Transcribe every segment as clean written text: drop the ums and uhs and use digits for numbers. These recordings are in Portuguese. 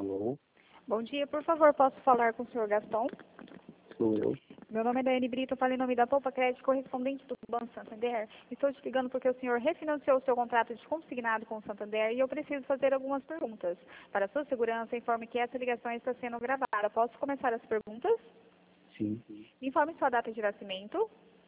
Alô? Bom dia, por favor, posso falar com o senhor Gaston? Sou eu. Meu nome é Daiane Brito, eu falo em nome da Poupa Crédito, correspondente do Banco Santander. Estou te ligando porque o senhor refinanciou o seu contrato de consignado com o Santander e eu preciso fazer algumas perguntas. Para sua segurança, informe que essa ligação está sendo gravada. Posso começar as perguntas? Sim. Me informe sua data de nascimento.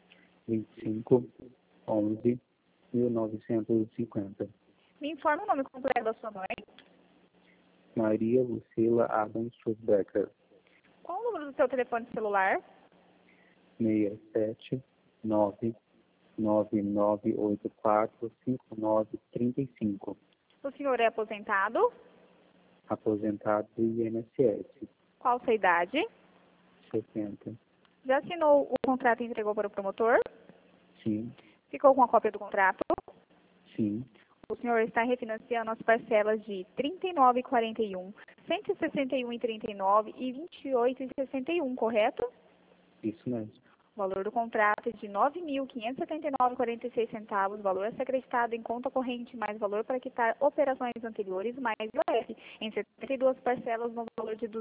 25/11/1950. Me informe o nome completo da sua mãe. Maria Lucila Adams Schusbecker. Qual o número do seu telefone celular? 67-99984-5935. O senhor é aposentado? Aposentado do INSS. Qual sua idade? 60. Já assinou o contrato e entregou para o promotor? Sim. Ficou com a cópia do contrato? Sim. O senhor está refinanciando as parcelas de R$ 39,41, R$ 161,39 e R$ 28,61, correto? Isso mesmo. O valor do contrato é de R$ 9.579,46, valor a ser acreditado em conta corrente, mais valor para quitar operações anteriores, mais IOF, em 72 parcelas no valor de R$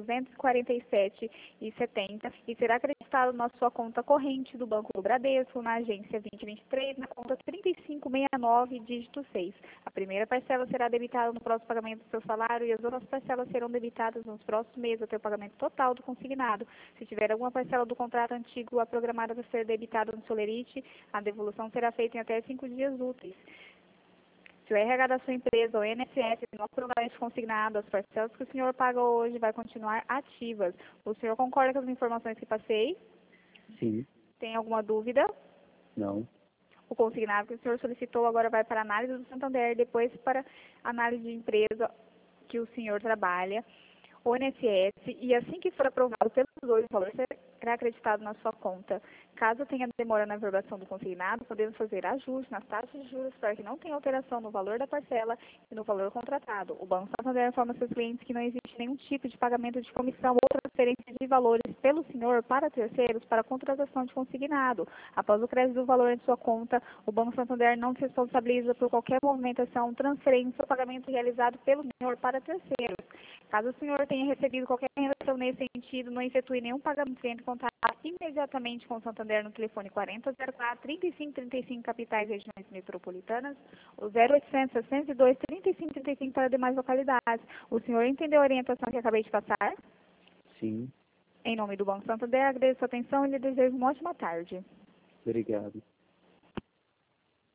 247,70 e será acreditado na sua conta corrente do Banco do Bradesco, na agência 2023, na conta 3569, dígito 6. A primeira parcela será debitada no próximo pagamento do seu salário e as outras parcelas serão debitadas nos próximos meses até o pagamento total do consignado. Se tiver alguma parcela do contrato antigo a programar para ser debitada no Solerite, a devolução será feita em até 5 dias úteis. Se o RH da sua empresa ou INSS não aprovar este consignado, as parcelas que o senhor paga hoje vai continuar ativas. O senhor concorda com as informações que passei? Sim. Tem alguma dúvida? Não. O consignado que o senhor solicitou agora vai para análise do Santander, depois para análise de empresa que o senhor trabalha, o INSS, e assim que for aprovado pelos dois, o valor será acreditado na sua conta. Caso tenha demora na verbação do consignado, podemos fazer ajustes nas taxas de juros para que não tenha alteração no valor da parcela e no valor contratado. O Banco Santander informa seus clientes que não existe nenhum tipo de pagamento de comissão ou transferência de valores pelo senhor para terceiros para contratação de consignado. Após o crédito do valor em sua conta, o Banco Santander não se responsabiliza por qualquer movimentação, transferência ou pagamento realizado pelo senhor para terceiros. Caso o senhor tenha recebido qualquer relação nesse sentido, não efetue nenhum pagamento, entre em contato imediatamente com o Santander no telefone 4004-3535, capitais e regiões metropolitanas, ou 0800 602 3535 para demais localidades. O senhor entendeu a orientação que acabei de passar? Sim. Em nome do Banco Santander, agradeço a atenção e lhe desejo uma ótima tarde. Obrigado.